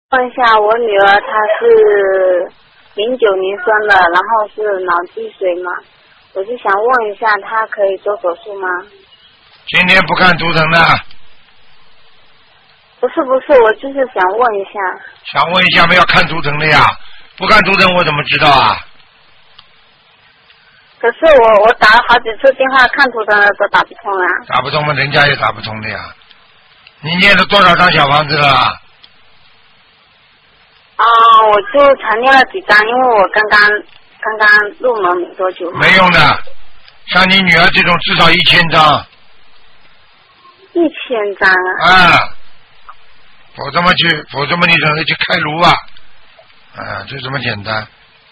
问一下，我女儿她是09年生的，然后是脑积水嘛，我就想问一下，她可以做手术吗？ 今天不看图腾的。 不是，我就是想问一下。 想问一下，没有看图腾的呀？不看图腾我怎么知道啊？ 可是我打了好几次电话看图腾都打不通啊。 打不通吗？人家也打不通的呀。你念了多少张小房子了？ 我就才念了几张，因为我刚刚入门没多久。 没用的，像你女儿这种至少1000张。 1000张啊。 啊。否则嘛你准备去开颅啊？就这么简单。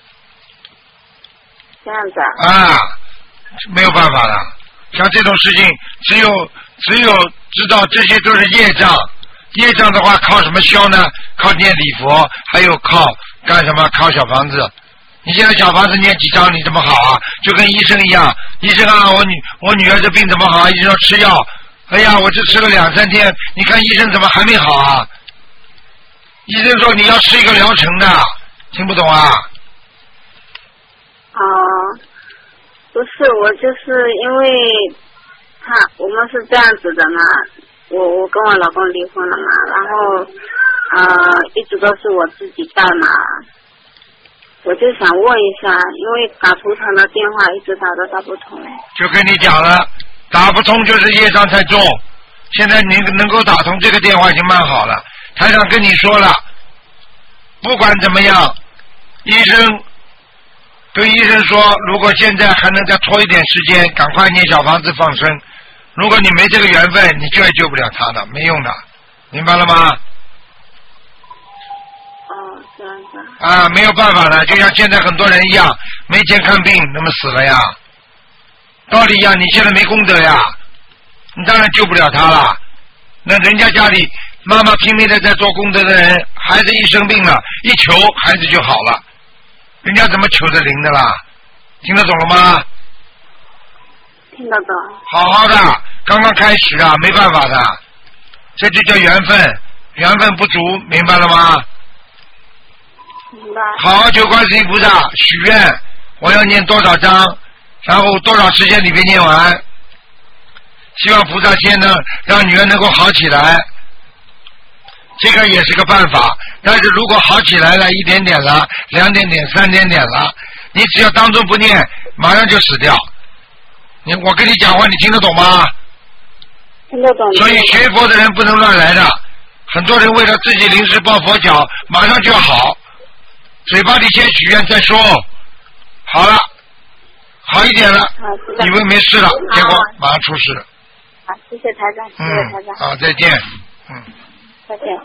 这样子啊。啊，没有办法了。像这种事情，只有知道这些都是业障。业障的话，靠什么消呢？靠念礼佛，还有靠干什么？靠小房子。你现在小房子念几张，你怎么好啊？就跟医生一样，医生啊，我女儿这病怎么好啊？医生说吃药。哎呀，我这吃了2、3天，你看医生怎么还没好啊？医生说你要吃一个疗程的，听不懂啊？ 不是，我就是因为我们是这样子的嘛，我跟我老公离婚了嘛，然后一直都是我自己带嘛，我就想问一下，因为打图腾的电话一直打都打不通。 就跟你讲了，打不通就是业障太重。现在你能够打通这个电话已经蛮好了。台长跟你说了，不管怎么样，跟医生说，如果现在还能再拖一点时间，赶快念小房子放生。如果你没这个缘分，你救也救不了他的，没用的，明白了吗？ 这样子。 没有办法了，就像现在很多人一样，没钱看病，那么死了呀。道理一样，你现在没功德呀，你当然救不了他了。那人家家里妈妈拼命的在做功德的人，孩子一生病了，一求孩子就好了，人家怎么求得灵的啦？听得懂了吗？ 听得懂。 好好的，刚刚开始啊，没办法的，这就叫缘分，缘分不足，明白了吗？ 明白。 好好求观世音菩萨，许愿，我要念多少章，然后多少时间里面念完，希望菩萨先能让女儿能够好起来，这个也是个办法。但是如果好起来了，1点点了，2点点、3点点了，你只要当中不念，马上就死掉。我跟你讲话，你听得懂吗？ 听得懂。 所以学佛的人不能乱来的，很多人为了自己临时抱佛脚，马上就要好，嘴巴里先许愿再说，好了，好一点了，以为没事了，结果马上出事了。 好，谢谢台长，谢谢台长。 好，再见。 再见。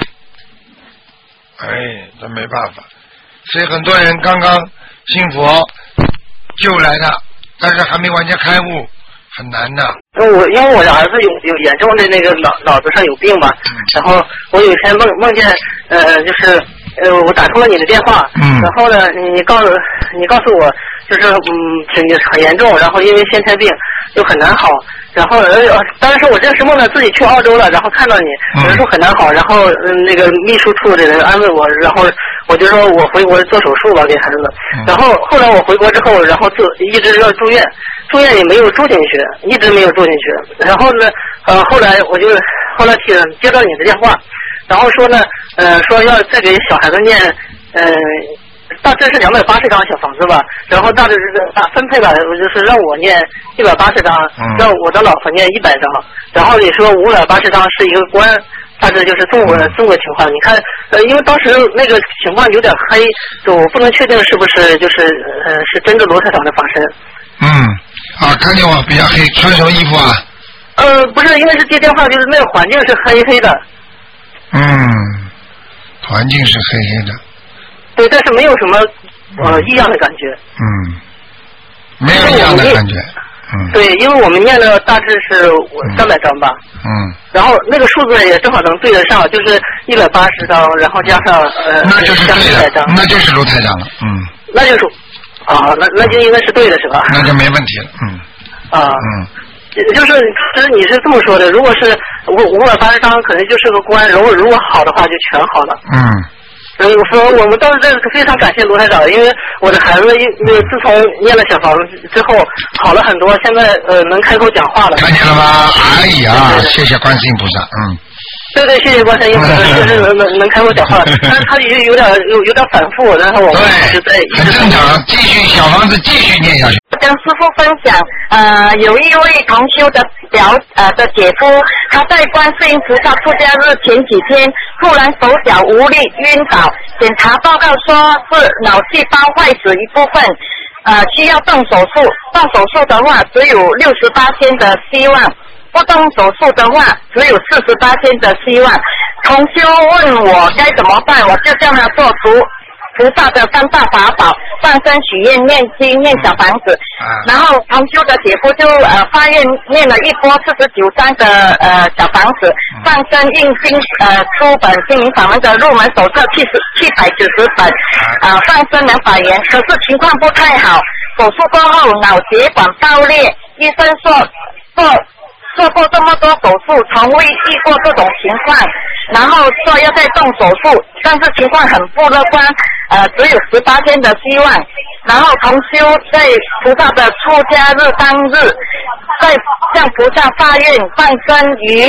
这没办法，所以很多人刚刚信佛救来的，但是还没完全开悟，很难的。 因为我的儿子有严重的那个脑子上有病嘛，然后我有一天梦见就是我打通了你的电话，然后呢你告诉我就是很严重，然后因为先天病就很难好，然后当时我这是梦呢自己去澳洲了，然后看到你，有人说很难好，然后那个秘书处的人安慰我，然后我就说我回国做手术吧给孩子，然后后来我回国之后，然后一直要住院也没有住进去，一直没有住进去，然后呢后来接到你的电话，然后说呢说要再给小孩子念大致是280张小房子吧，然后大致是分配吧，就是让我念180张，让我的老婆念100张，然后你说580张是一个关，大致就是这么情况。你看因为当时那个情况有点黑，就我不能确定是不是就是是真的罗台长的法身。 看见我比较黑，穿什么衣服啊？ 不是，因为是接电话，就是那个环境是黑黑的。 环境是黑黑的。 对，但是没有什么异样的感觉。 没有异样的感觉。 对，因为我们念的大致是300张吧。然后那个数字也正好能对得上，就是180张，然后加上那就是对 100张， 那就是卢台长了。 那就是那就应该是对的是吧？ 那就没问题了。 就是你是这么说的，如果是580张，可能就是个关，如果好的话就全好了。我们都是非常感谢卢台长，因为我的孩子自从念了小房子之后好了很多，现在能开口讲话了。 看见了吗？哎呀，谢谢观世音菩萨， 对，谢谢观世音菩萨，就是能开口讲话，但是他也有点反复，然后我们一直在很正常，继续小房子继续念下去。 跟师父分享，有一位同修的的姐夫，他在观世音菩萨出家日前几天突然手脚无力晕倒，检查报告说是脑细胞坏死一部分，需要动手术。动手术的话只有68%的希望，不动手术的话只有48%的希望。同修问我该怎么办，我就叫他做菩萨的3大法宝，放生、许愿、念经、念小房子。然后同修的姐夫就发愿念了一波49张的小房子，放生印经书本心灵法门的入门手册790本，放生200元。可是情况不太好，手术过后脑血管爆裂，医生说做过这么多手术，从未遇过这种情况，然后说要再动手术，但是情况很不乐观，只有18%的希望。然后同修在菩萨的出家日当日，在向菩萨发愿放生鱼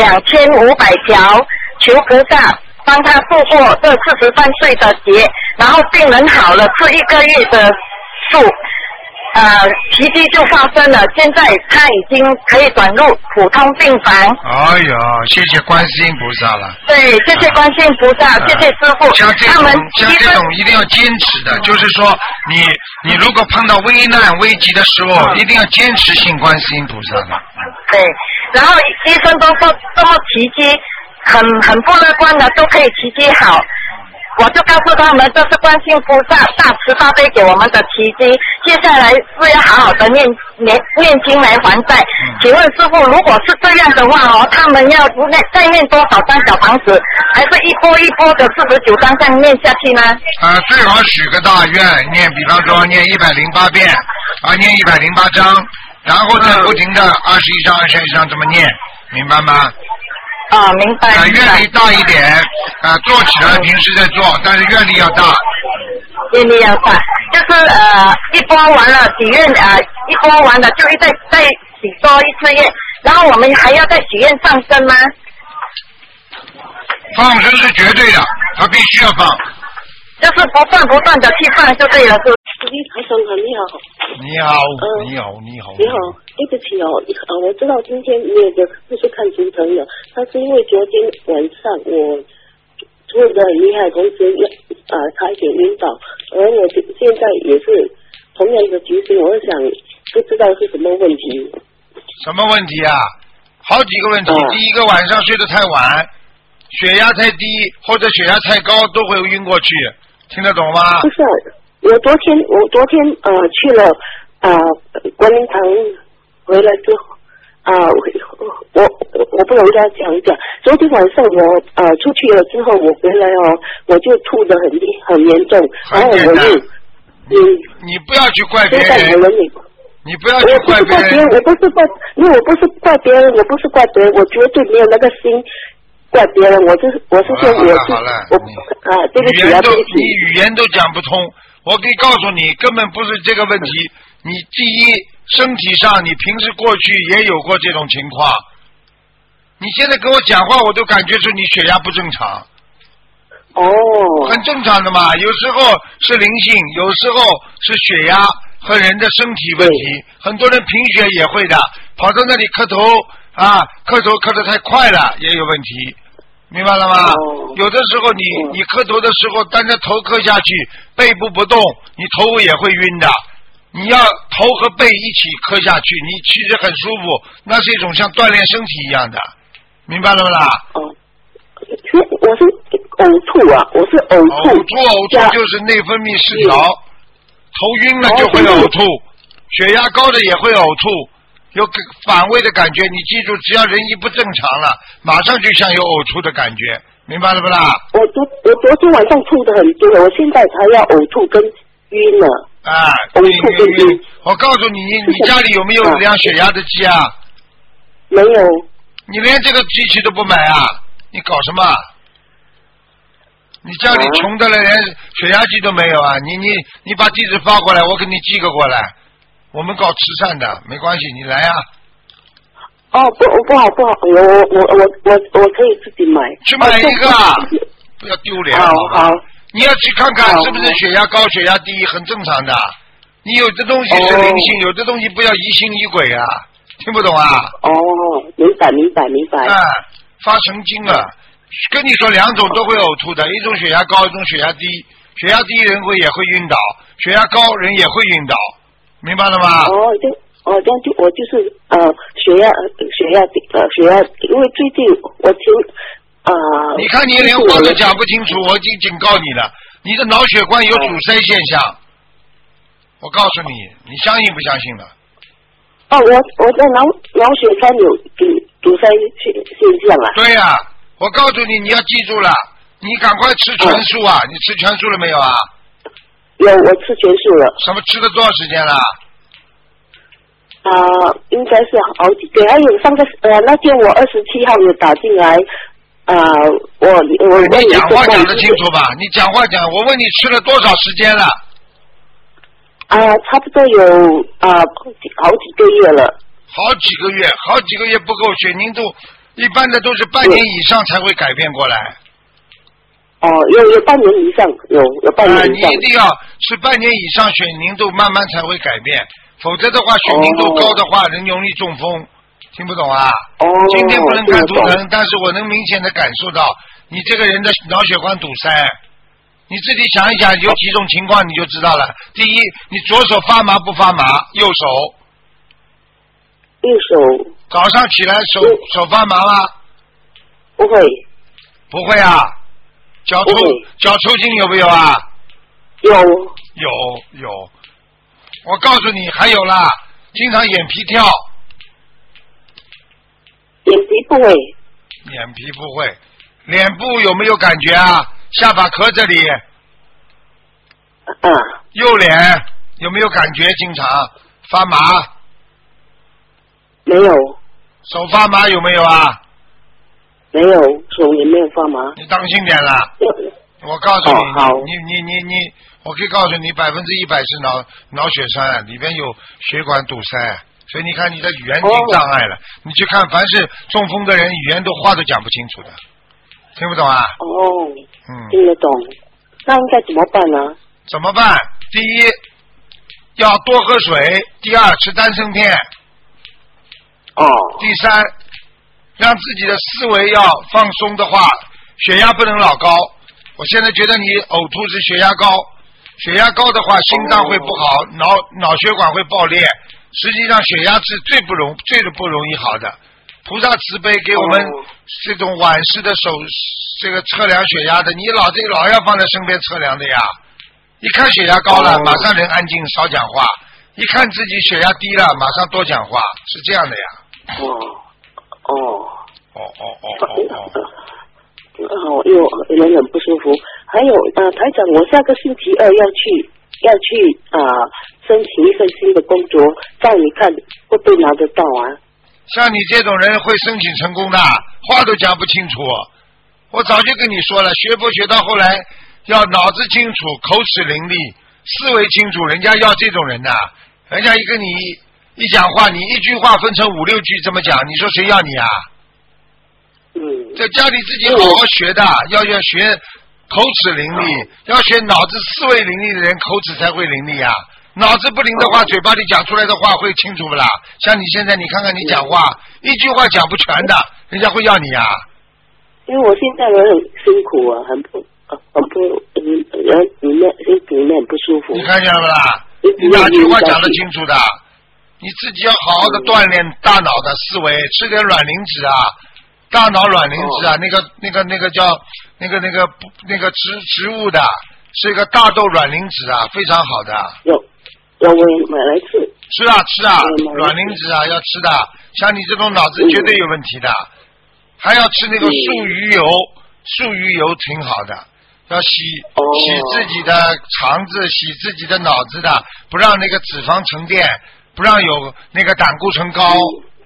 2500条，求菩萨帮他度过这43岁的劫。然后病人好了，吃1个月的素。奇迹就发生了，现在他已经可以转入普通病房。哎呦，谢谢观世音菩萨了。 对，谢谢观世音菩萨，谢谢师父。 像这种一定要坚持的，就是说你如果碰到危难危急的时候，一定要坚持信观世音菩萨的。 对，然后医生都说这么奇迹很不乐观的都可以奇迹好。我就告诉他们，这是观世音菩萨大慈大悲给我们的奇迹，接下来是要好好的念经来还债。请问师父，如果是这样的话他们要再念多少张小房子，还是一波一波的49张这样念下去呢？ 最好许个大愿，比方说念108遍，念108章，然后再不停的21章、21章这么念，明白吗？ 明白。 愿力大一点，做起来平时在做，但是愿力要大。 愿力要大，就是一波完了许愿一波完了就再许多一次愿，然后我们还要再许愿放生吗？ 放生是绝对的，他必须要放。 就是不断的去放就对了，是。 台长你好。 你好。 对不起我知道今天你的不是看图腾了，他是因为昨天晚上我吐的很厉害，同时差一点晕倒，而我现在也是同样的情形，我想不知道是什么问题。 什么问题啊？好几个问题。第一个，晚上睡得太晚，血压太低或者血压太高都会晕过去，听得懂吗？ 不是，我昨天去了观音堂，回来之后我不能跟他讲。昨天晚上我出去了之后，我回来我就吐得很严重，然后我就你不要去怪别人，你不要去怪别人， 我不是怪别人，我绝对没有那个心怪别人，我是说对不起你语言都讲不通。我可以告诉你，根本不是这个问题。你第一，身体上你平时过去也有过这种情况，你现在跟我讲话，我都感觉出你血压不正常。很正常的嘛，有时候是灵性，有时候是血压和人的身体问题。很多人贫血也会的，跑到那里磕头磕得太快了也有问题。明白了吗？有的时候你磕头的时候，单着头磕下去，背部不动，你头也会晕的。你要头和背一起磕下去，你其实很舒服，那是一种像锻炼身体一样的，明白了吗啦？ 我是呕吐呕吐就是内分泌失调，头晕了就会呕吐，血压高的也会呕吐。有反胃的感觉，你记住，只要人一不正常了，马上就像有呕吐的感觉，明白了不啦？ 我昨天晚上吐的很多，我现在才要呕吐跟晕了。 呕吐跟晕。我告诉你，你家里有没有量血压的机啊？ 没有。 你连这个机器都不买啊？你搞什么？你家里穷的了，连血压计都没有啊！你把地址发过来，我给你寄个过来。我们搞慈善的，没关系，你来啊。 哦，不好，我可以自己买。 去买一个，不要丢脸，好吧？你要去看看是不是血压高、血压低，很正常的。你有的东西是灵性，有的东西不要疑心疑鬼啊，听不懂啊？ 哦，明白。 哎，发神经了。跟你说两种都会呕吐的，一种血压高，一种血压低。血压低人也会晕倒，血压高人也会晕倒，明白了吗？ 这样就我就是血压低，因为最近我听你看你连话都讲不清楚，我已经警告你了，你的脑血管有阻塞现象，我告诉你，你相信不相信了？ 我的脑血管有堵塞现象啊。 对呀。我告诉你，你要记住了，你赶快吃全素啊！你吃全素了没有啊？ 有，我吃全素了。 什么吃了多少时间了？ 应该是好几个。还有上个那天我27号有打进来， 你讲话讲得清楚吧？你讲话讲，我问你吃了多少时间了？ 差不多有好几个月了。 好几个月不够，血凝度。一般的都是半年以上才会改变过来。 有半年以上，有半年以上。 你一定要是半年以上，血凝度慢慢才会改变，否则的话，血凝度高的话，人容易中风。听不懂啊？今天不能看图腾，但是我能明显的感受到你这个人的脑血管堵塞。你自己想一想，有几种情况你就知道了。第一，你左手发麻不发麻？右手。早上起来手发麻吗？ 不会。 不会啊？脚抽筋有没有啊？有。我告诉你，还有啦，经常眼皮跳。 眼皮不会。 脸部有没有感觉啊？下巴壳这里。右脸有没有感觉？经常发麻。 没有。 手发麻有没有啊？ 没有，手也没有发麻。 你当心点啦！我告诉你，你，我可以告诉你，100%是脑血栓，里边有血管堵塞，所以你看你的语言已经障碍了。你去看，凡是中风的人，语言话都讲不清楚的，听不懂啊？ 听得懂。那应该怎么办呢？ 怎么办？第一，要多喝水；第二，吃丹参片。第三，让自己的思维要放松的话，血压不能老高。我现在觉得你呕吐是血压高，血压高的话，心脏会不好，脑血管会爆裂。实际上，血压是最不容易好的。菩萨慈悲给我们这种晚世的这个测量血压的，你老要放在身边测量的呀。一看血压高了，马上人安静，少讲话；一看自己血压低了，马上多讲话，是这样的呀。 又人很不舒服。还有台长，我下个星期二要去申请一份新的工作，让你看会不会拿得到啊？ 像你这种人会申请成功的，话都讲不清楚。我早就跟你说了，学佛学到后来要脑子清楚，口齿伶俐，思维清楚，人家要这种人呐。人家一跟你一讲话，你一句话分成5、6句这么讲，你说谁要你啊？在家里自己好好学的，要学口齿伶俐，要学脑子思维伶俐的人，口齿才会伶俐啊。脑子不灵的话，嘴巴里讲出来的话会清楚不啦？像你现在，你看看你讲话，一句话讲不全的，人家会要你啊。 因为我现在人很辛苦啊，很不人心里面很不舒服。 你看见了不啦？你哪句话讲得清楚的？你自己要好好的锻炼大脑的思维，吃点卵磷脂啊，大脑卵磷脂啊，那个叫那个植物的，是一个大豆卵磷脂啊，非常好的。 我买来吃。 吃啊，卵磷脂啊要吃的，像你这种脑子绝对有问题的。还要吃那个素鱼油，素鱼油挺好的，要洗自己的肠子，洗自己的脑子的，不让那个脂肪沉淀，不让有那个胆固醇高，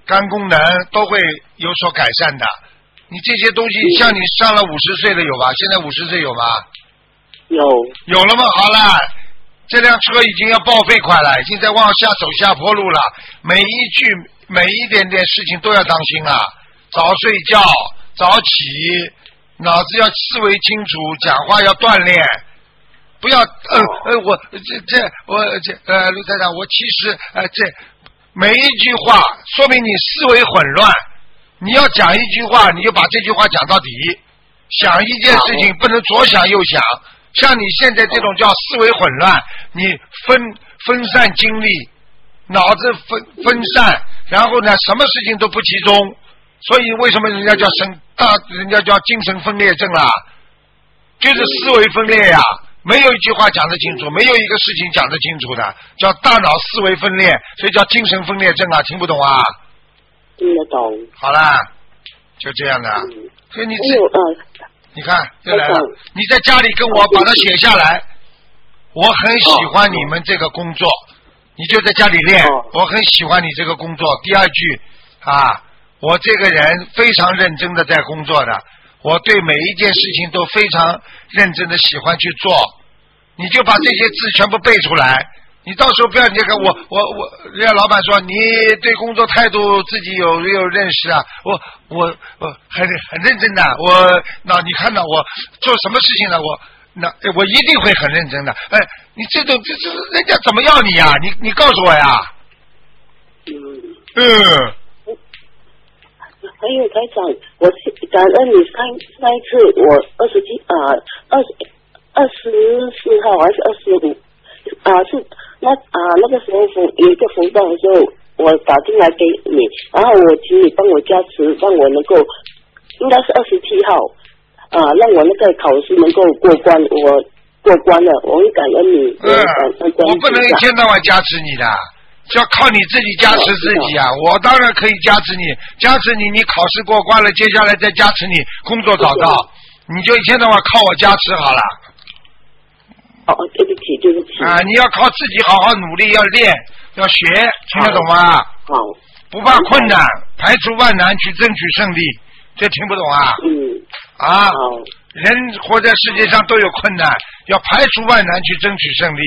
肝功能都会有所改善的。你这些东西，像你上了50岁了有吧？现在50岁有吗？ 有了吗？好了，这辆车已经要报废款了，已经在往下走下坡路了。每一点点事情都要当心啊！早睡觉，早起，脑子要思维清楚，讲话要锻炼。不要陆台长，我其实每一句话说明你思维混乱。你要讲一句话，你就把这句话讲到底。想一件事情不能左想右想，像你现在这种叫思维混乱，你分散精力，脑子分散，然后呢，什么事情都不集中，所以为什么人家叫精神分裂症啦？就是思维分裂呀。没有一句话讲得清楚，没有一个事情讲得清楚的，叫大脑思维分裂，所以叫精神分裂症啊，听不懂啊？ 听得懂。 好啦，就这样的。所以你你看又来了，你在家里跟我把它写下来，我很喜欢你们这个工作，你就在家里练，我很喜欢你这个工作。第二句啊，我这个人非常认真的在工作的，我对每一件事情都非常认真的喜欢去做，你就把这些字全部背出来。你到时候不要你这个人家老板说你对工作态度自己有没有认识啊？我很认真的，你看到我做什么事情呢？我一定会很认真的。你这人家怎么要你呀？你告诉我呀。 还有台长，我感恩你上一次我24号还是25是那个时候有一个活动的时候，我打进来给你，然后我请你帮我加持，让我能够应该是27号让我那个考试能够过关，我过关了，我很感恩你。 我不能一天到晚加持你的，要靠你自己加持自己啊！我当然可以加持你，你考试过关了，接下来再加持你工作找到，你就一天到晚靠我加持好了。 对不起。 你要靠自己好好努力，要练，要学，听得懂吗？ 好。 不怕困难，排除万难去争取胜利，这听不懂啊？人活在世界上都有困难，要排除万难去争取胜利。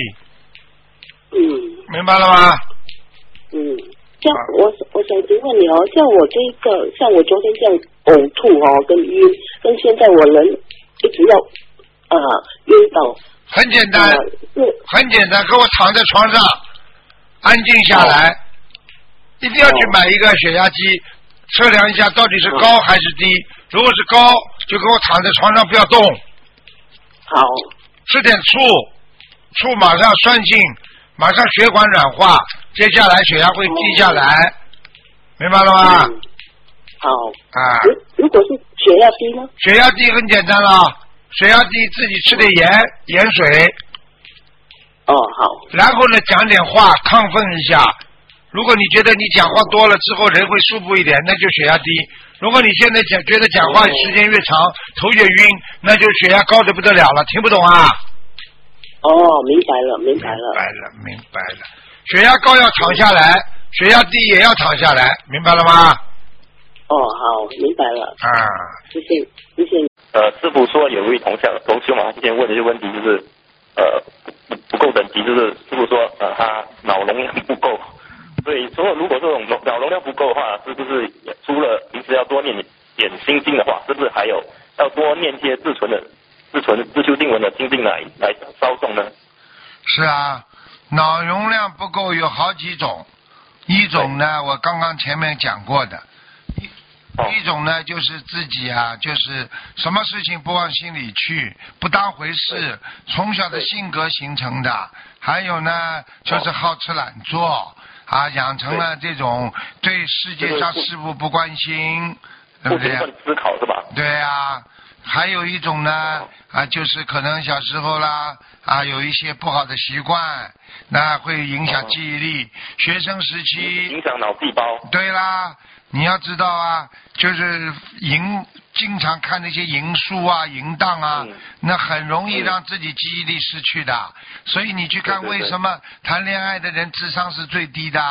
明白了吗？ 像我想请问你像我这一个，像我昨天这样呕吐跟晕，跟现在我人一直要晕倒。 很简单，给我躺在床上，安静下来，一定要去买一个血压计，测量一下到底是高还是低。如果是高，就给我躺在床上不要动。 好。 吃点醋马上酸性，马上血管软化，接下来血压会低下来，明白了吗？ 好。如果是血压低呢？ 血压低很简单了。血压低，自己吃点盐水。 好。 然后呢，讲点话亢奋一下。如果你觉得你讲话多了之后人会舒服一点，那就血压低。如果你现在觉得讲话时间越长头越晕，那就血压高得不得了了，听不懂啊？ 明白了。 血压高要躺下来，血压低也要躺下来，明白了吗？ 好，明白了。谢谢你。 师父说有一位同修嘛，他之前问的一个问题就是不够等级，就是师父说他脑容量不够，所以说如果这种脑容量不够的话，是不是除了平时要多念点心经的话，是不是还要多念些自修定文的经经来烧送呢？ 是啊，脑容量不够有好几种，一种呢我刚刚前面讲过的。一种呢就是自己就是什么事情不往心里去，不当回事，从小的性格形成的。还有呢就是好吃懒做养成了这种对世界上事物不关心，对不对？ 思考是吧？ 对还有一种呢就是可能小时候啦有一些不好的习惯，那会影响记忆力。学生时期影响脑细胞。 对啦，你要知道就是经常看那些淫书淫荡那很容易让自己记忆力失去的。所以你去看为什么谈恋爱的人智商是最低的，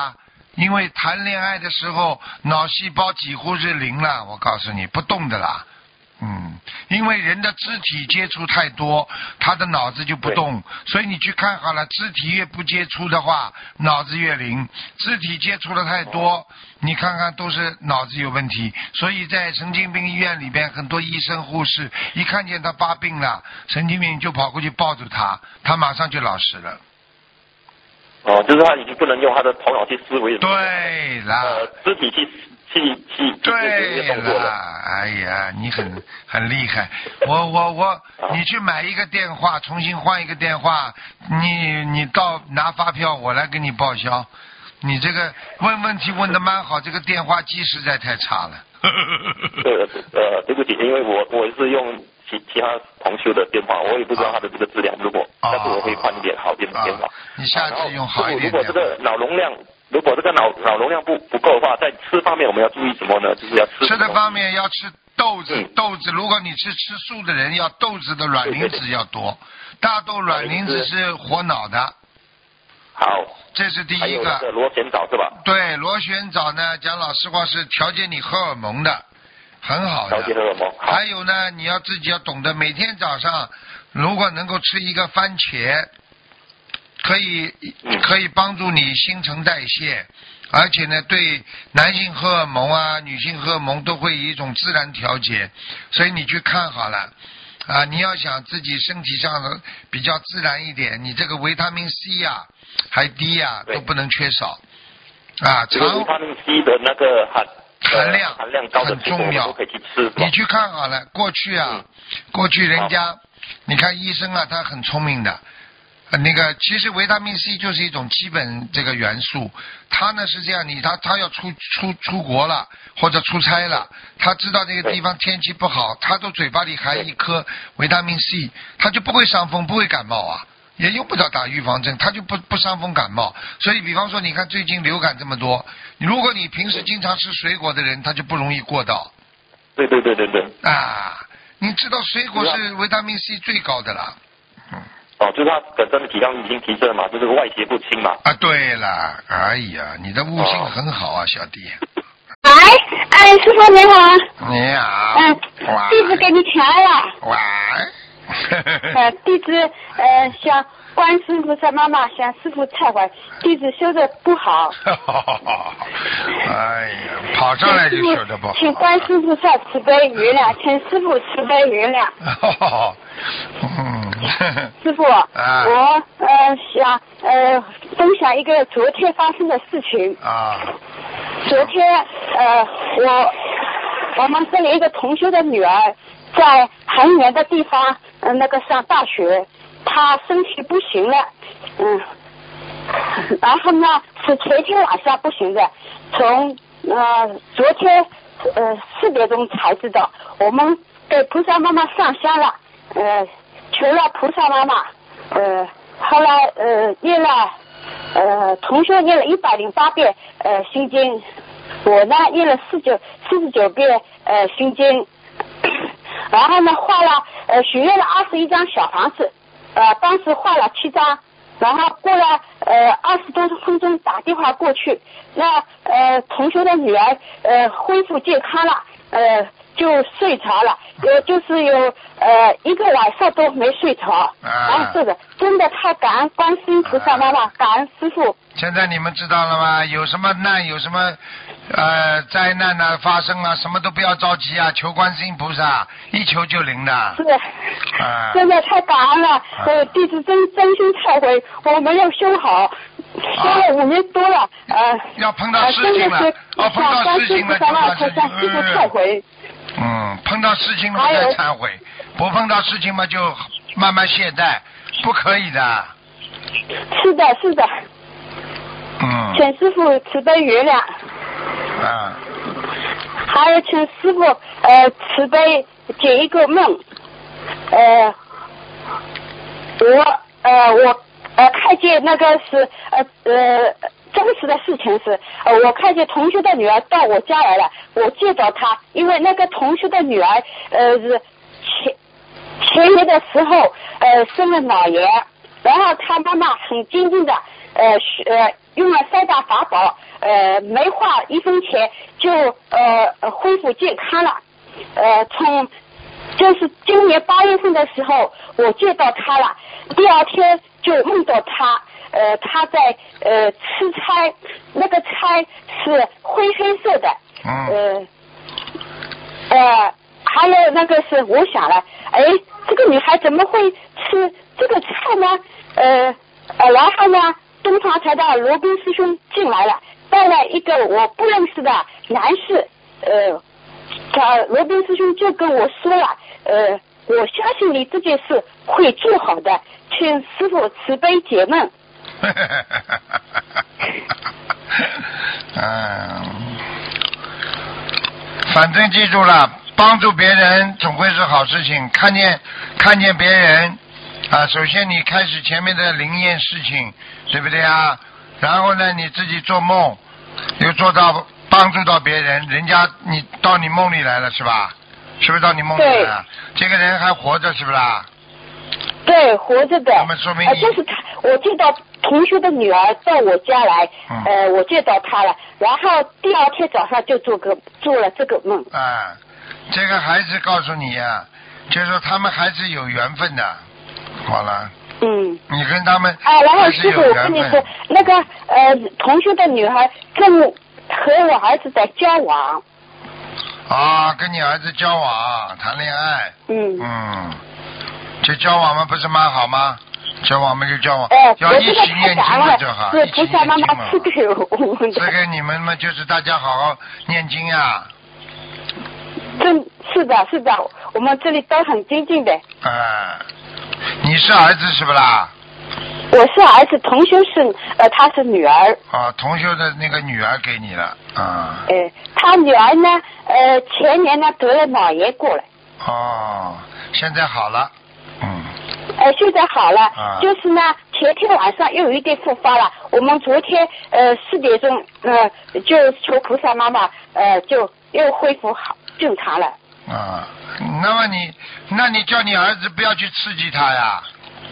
因为谈恋爱的时候脑细胞几乎是零了，我告诉你不动的啦。因为人的肢体接触太多，他的脑子就不动，所以你去看好了，肢体越不接触的话，脑子越灵；肢体接触的太多，你看看都是脑子有问题。所以在神经病医院里边，很多医生护士一看见他发病了，神经病就跑过去抱住他，他马上就老实了。 就是他已经不能用他的头脑去思维， 对啦， 肢体去对啦，哎呀，你很厉害。你去买一个电话，重新换一个电话，你到拿发票，我来给你报销。你这个问题问得蛮好，这个电话机实在太差了。 对不起，因为我是用其他同修的电话，我也不知道他的这个质量，但是我会换一点好点的电话。 你下次用好一点。 如果这个脑容量不够的话，在吃方面我们要注意什么呢？就是要吃的方面要吃豆子，豆子如果你是吃素的人，要豆子的卵磷脂要多，大豆卵磷脂是活脑的。 好， 这是第一个。 还有那个螺旋藻是吧？ 对，螺旋藻呢，讲老实话是调节你荷尔蒙的，很好的。 调节荷尔蒙。 还有呢，你要自己要懂得，每天早上如果能够吃一个番茄，可以帮助你新陈代谢，而且呢，对男性荷尔蒙啊、女性荷尔蒙都会有一种自然调节，所以你去看好了。你要想自己身体上的比较自然一点，你这个维他命 C 啊还 D 啊都不能缺少这个维他命 C 的那个含量高的很重要， 都可以去吃。 你去看好了，过去人家你看医生啊，他很聪明的。其实维他命 C 就是一种基本这个元素，他呢是这样，他要出国了或者出差了，他知道这个地方天气不好，他都嘴巴里含一颗维他命 C， 他就不会伤风不会感冒啊，也用不着打预防针，他就不伤风感冒。所以比方说你看最近流感这么多，如果你平时经常吃水果的人，他就不容易过到。 对你知道水果是维他命 C 最高的了。 就是他本身的体量已经提升了嘛，就是外邪不侵嘛。 对了，哎呀，你的悟性很好啊，小弟。 师傅你好。 你好。 弟子给你请来了。 喂。 弟子向观世音菩萨妈妈向师傅忏悔，弟子修的不好。 哎呀，跑上来就修的不好。 请观世音菩萨慈悲原谅，请师傅慈悲原谅。师傅，我想分享一个昨天发生的事情。昨天我们这里一个同学的女儿在很远的地方上大学，她身体不行了，然后呢是前天晚上不行的，从昨天4点钟才知道，我们给菩萨妈妈上香了，求了菩萨妈妈，后来念了同学念了108遍心经，我呢念了49遍心经，然后呢画了许愿了21张小房子，当时画了7张，然后过了20多分钟打电话过去，那同学的女儿恢复健康了，就睡着了，就是有1个晚上都没睡着。这个真的太感恩观世音菩萨妈妈，感恩师父。 现在你们知道了吗？有什么难，有什么灾难啊发生啊，什么都不要着急啊，求观世音菩萨，一求就灵的。 是，真的太感恩了。弟子真心忏悔，我没有修好，修了5年多了。 要碰到事情了，碰到事情了就要向师父忏悔。 碰到事情了再忏悔，不碰到事情嘛就慢慢懈怠，不可以的。 是的。请师父慈悲原谅。还有请师父慈悲解一个梦。我看见那个是真实的事情是，我看见同学的女儿到我家来了，我见到她，因为那个同学的女儿是前年的时候生了脑炎，然后她妈妈很坚定的用了3大法宝，没花1分钱就恢复健康了。从就是今年8月份的时候，我见到他了，第2天就梦到他，他在吃菜，那个菜是灰黑色的，还有那个是我想了，哎，这个女孩怎么会吃这个菜呢？然后呢，东方台的罗宾师兄进来了，带来一个我不认识的男士，罗宾师兄就跟我说了，我相信你这件事会做好的，请师父慈悲解梦。 反正记住了，帮助别人总归是好事情。看见别人啊，首先你开始前面的灵验事情，对不对啊？然后呢，你自己做梦又做到帮助到别人，人家你到你梦里来了是吧？是不是到你梦里来了？这个人还活着是不是啦？ 对，活着的。 那么说明就是他，我见到同学的女儿到我家来，我见到她了，然后第2天早上就做了这个梦。 这个孩子告诉你呀，就是说他们还是有缘分的。好了。你跟他们然后师傅，我跟你说，那个同学的女孩和我儿子在交往。 跟你儿子交往谈恋爱。这交往嘛不是蛮好吗？交往嘛就交往，要一起念经嘛就好，一起念经嘛。赐给你们嘛，就是大家好好念经呀。 是的，我们这里都很精进的。 你是儿子是不啦？ 我是儿子，同修是她是女儿。 同修的那个女儿给你了。 她女儿呢前年呢得了脑炎过来。 现在好了。 现在好了，就是呢，前天晚上又有一点复发了。我们昨天4点钟就求菩萨妈妈就又恢复好正常了。 那你叫你儿子不要去刺激他呀。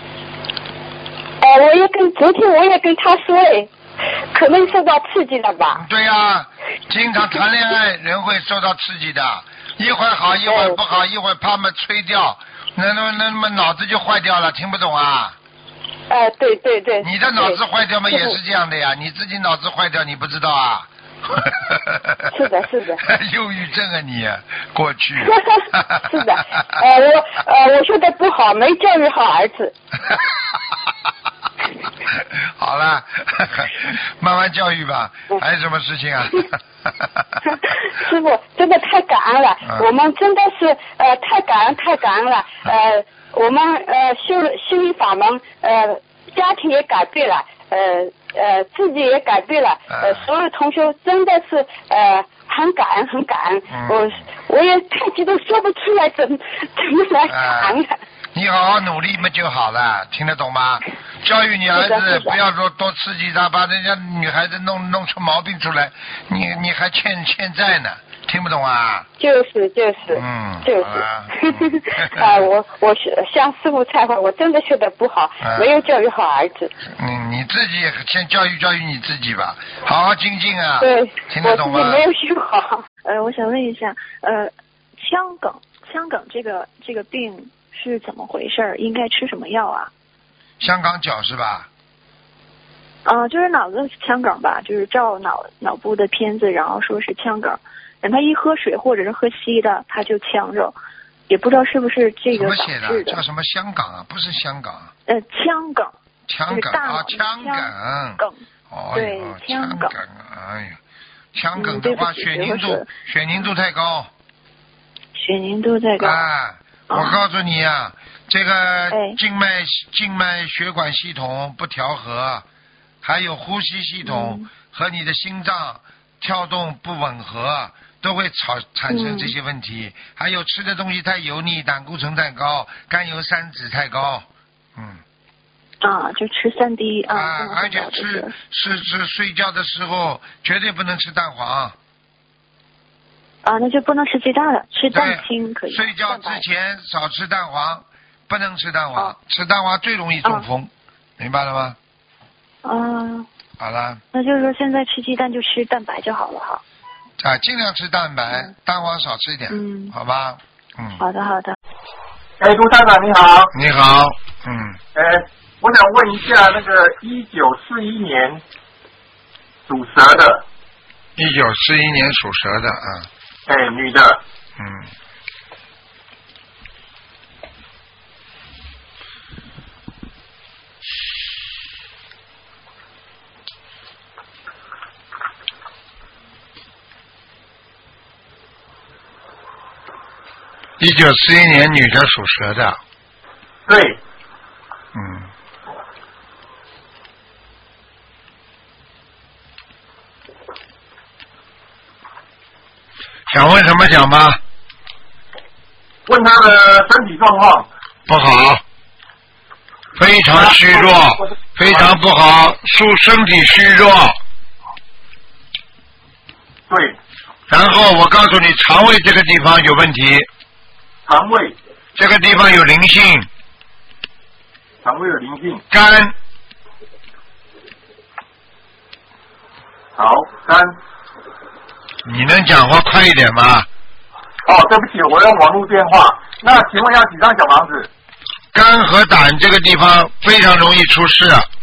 昨天我也跟他说可能受到刺激了吧。 对呀，经常谈恋爱人会受到刺激的，一会儿好一会儿不好，一会儿怕么吹掉。那么脑子就坏掉了，听不懂啊？ 对。 你的脑子坏掉嘛也是这样的呀，你自己脑子坏掉你不知道啊？ 是的。 忧郁症啊你，过去。 是的，我说的不好，没教育好儿子。 好了，慢慢教育吧。还有什么事情啊？ 师傅，真的太感恩了，我们真的是太感恩了。我们修了心灵法门，家庭也改变了，自己也改变了，所有同学真的是很感恩。我也太激动，说不出来怎么来感恩了。 你好好努力嘛就好了，听得懂吗？教育你儿子，不要说多刺激他，把人家女孩子弄出毛病出来，你还欠债呢，听不懂啊？就是。 我向师父忏悔，我真的学得不好，没有教育好儿子。 你自己先教育你自己吧，好好精进啊。 对， 听得懂吗？ 我自己没有学好。 我想问一下，香港这个病是怎么回事？应该吃什么药啊？ 香港脚是吧？ 就是脑子腔梗吧，就是照脑部的片子，然后说是腔梗，然后他一喝水或者是喝稀的，他就呛着，也不知道是不是这个导致的。 怎么写的？叫什么香港啊？不是香港。 腔梗。 腔梗啊，腔梗。 对，腔梗。 哎呀，腔梗的话，血凝度太高。 血凝度太高。 我告诉你啊，这个静脉血管系统不调和，还有呼吸系统和你的心脏跳动不吻合，都会产生这些问题。还有吃的东西太油腻，胆固醇太高，甘油三酯太高。 就吃3滴而且吃睡觉的时候绝对不能吃蛋黄。 那就不能吃鸡蛋了，吃蛋清可以。 睡觉之前少吃蛋黄，不能吃蛋黄，吃蛋黄最容易中风，明白了吗？ 好了。 那就是说现在吃鸡蛋就吃蛋白就好了哈。 啊，尽量吃蛋白，蛋黄少吃一点，好吧？ 好的好的。 卢台长你好。 你好， 我想问一下，那个1941年属蛇的。 1941年属蛇的啊。 女的。 1941年女的属蛇的。 对。 想问什么讲吧？ 问他的身体状况。 不好，非常虚弱，非常不好，身体虚弱。 对。 然后我告诉你，肠胃这个地方有问题。 肠胃。 这个地方有灵性。 肠胃有灵性。 肝。 好，肝。 你能讲话快一点吗？ 对不起，我用网络电话。那请问要几张小房子？ 肝和胆这个地方非常容易出事。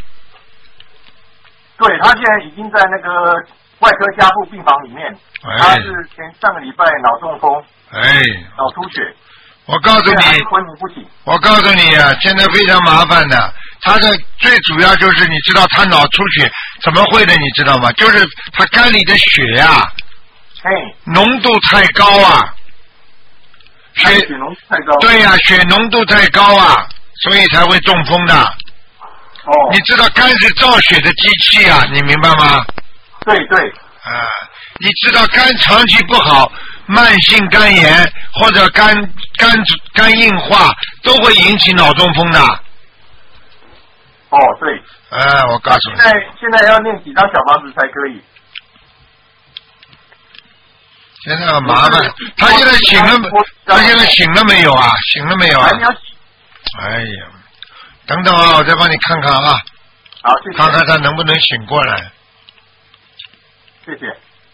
对，他现在已经在那个外科加护病房里面。他是上个礼拜脑中风。脑出血。我告诉你，昏迷不醒。 我告诉你啊，现在非常麻烦的。他的最主要就是，你知道他脑出血怎么会的？你知道吗？就是他肝里的血呀。浓度太高啊， 血浓度太高。 对呀，血浓度太高啊，所以才会中风的。你知道肝是造血的机器啊，你明白吗？ 对。 你知道肝长期不好，慢性肝炎或者肝硬化都会引起脑中风的。 对。 我告诉你。 现在要念几张小房子才可以？ 现在很麻烦，他现在醒了没有啊？醒了没有啊？哎呀，等等啊，我再帮你看看啊。 好，谢谢。 看看他能不能醒过来。 谢谢。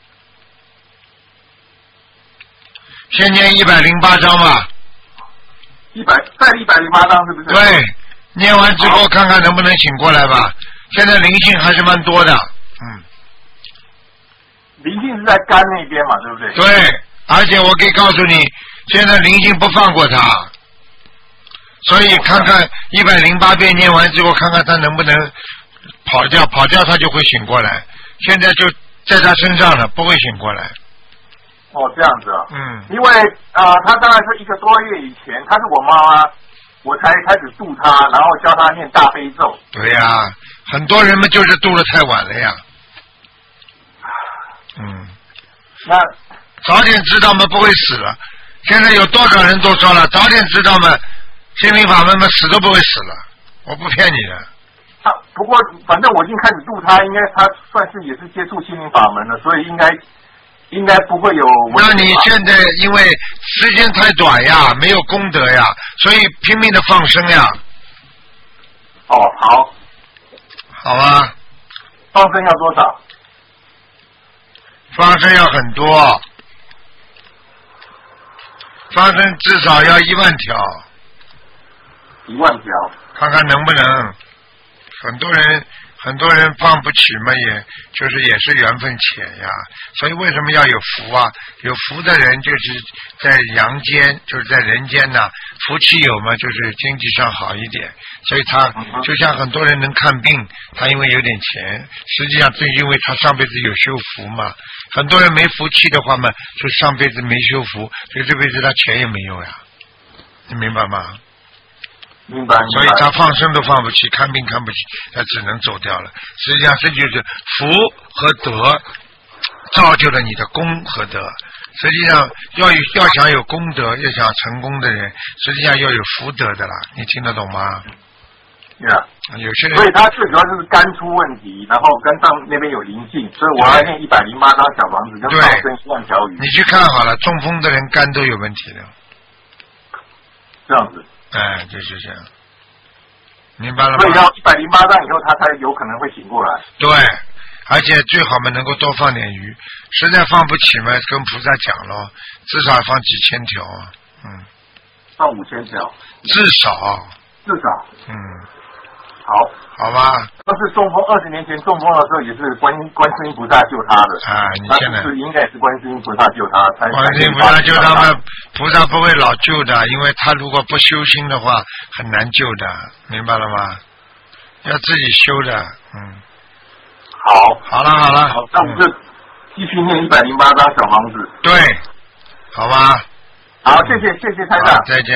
先念108章吧。 再108章是不是？ 对，念完之后看看能不能醒过来吧。现在灵性还是蛮多的。 灵性是在肝那边嘛，对不对？ 对，而且我可以告诉你，现在灵性不放过他，所以看看108遍念完之后，看看他能不能跑掉他就会醒过来。现在就在他身上了，不会醒过来。 这样子啊。因为他当然是1个多月以前，他是我妈妈，我才开始度他，然后教他念大悲咒。 对呀，很多人们就是度得太晚了呀。 那早点知道嘛，不会死了。现在有多少人都说了，早点知道嘛，心灵法门嘛，死都不会死了。我不骗你的。 不过反正我已经开始度他，应该他算是也是接触心灵法门了，所以应该不会有问题。 那你现在因为时间太短呀，没有功德呀，所以拼命的放生呀。 好。 好啊。 放生要多少？ 放生要很多，放生至少要1万条。 1万条。 看看能不能。很多人放不起嘛，也是缘分浅呀。所以为什么要有福啊？有福的人就是在阳间，就是在人间呢，福气有嘛，就是经济上好一点。所以他就像很多人能看病，他因为有点钱，实际上正因为他上辈子有修福嘛。很多人没福气的话嘛，就上辈子没修福，所以这辈子他钱也没有呀。你明白吗？ 明白。 所以他放生都放不起，看病看不起，他只能走掉了。实际上这就是福和德造就了你的功和德。实际上要想有功德，要想成功的人，实际上要有福德的啦。你听得懂吗？有些人， 所以他最主要就是肝出问题，然后肝脏那边有灵性，所以我要念108张小房子，跟放生1万条鱼。 你去看好了，中风的人肝都有问题的。 这样子。 就是这样。 明白了吗？ 所以要108张以后，他才有可能会醒过来。 对，而且最好嘛能够多放点鱼，实在放不起嘛，跟菩萨讲咯，至少放几千条啊， 放5000条。 至少。 好吧。 当时中风20年前中风的时候，也是观世音菩萨救他的啊。你现在是应该是观世音菩萨救他， 观世音菩萨救他们，菩萨不会老救的，因为他如果不修心的话，很难救的，明白了吗？要自己修的，好了， 好，那我们就继续念108张小房子。 对，好吧。 好，谢谢台长。 再见。